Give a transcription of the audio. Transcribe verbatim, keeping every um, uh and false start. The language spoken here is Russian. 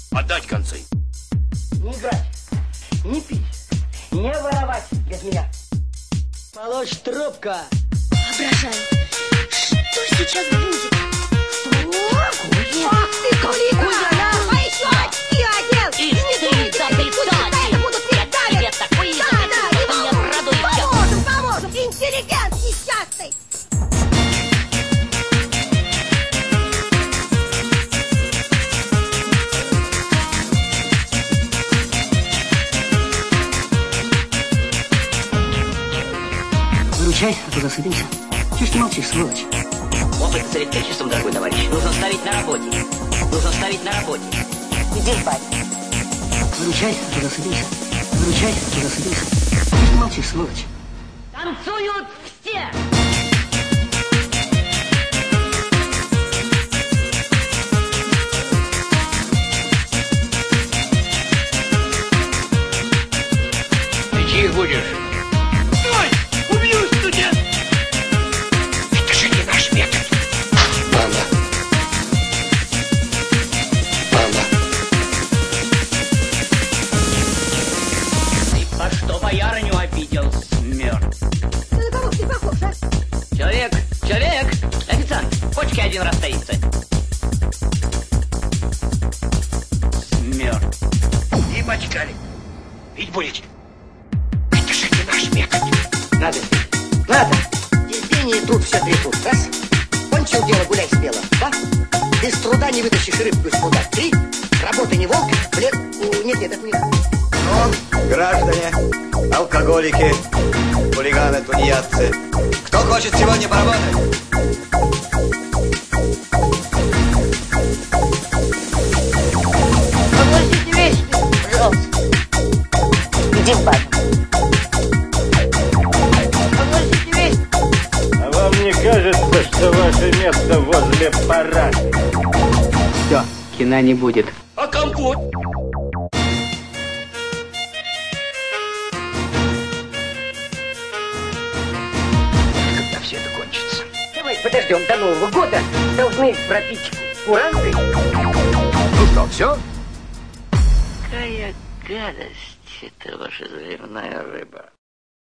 Отдать концы. Не играть, не пить, не воровать без меня. Полочь трубка. Воображай, что сейчас будет? Что? Ах ты, Кулика! А еще один! И ты записать! Это будут передали! Тебе такой Да, да, записать, не не радуйся! поможем, поможем! Интеллигент несчастный! Выручай, а то засыпемся. Чего ж ты молчишь, сволочь? Опыт с электричеством, дорогой товарищ, нужно ставить на работе. Нужно ставить на работе. Иди спать. Выручай, а то засыпемся. Выручай, а то засыпемся. Чего ж ты молчишь, сволочь? Танцуют все! Ты чьих будешь? Стой! Убью, студент! Это же не наш метод. Мама. Мама. Ты по что боярыню обидел, смерть? На кого ты похож, а? Человек, человек! Официант, почки один раз стоится. Смерть. И бачкали. Пить будете? Это же не наш метод. Надо, надо. Терпение тут все трясут. Раз. Кончил дело, гуляй смело. Два. Без труда не вытащишь рыбку из пруда. Три. Работа не волк. Блин. Нет, нет, это не... Ну, граждане, алкоголики, хулиганы, тунеядцы. Кто хочет сегодня поработать? Подложите вещи, пожалуйста. Иди спать. Подложите вещи. А вам не кажется, что ваше место возле парада? Все, кино не будет. А компот? Когда все это кончится? Давай подождем до Нового года. Должны пропить куранты. Ну что, все? Какая гадость, это ваша заливная рыба.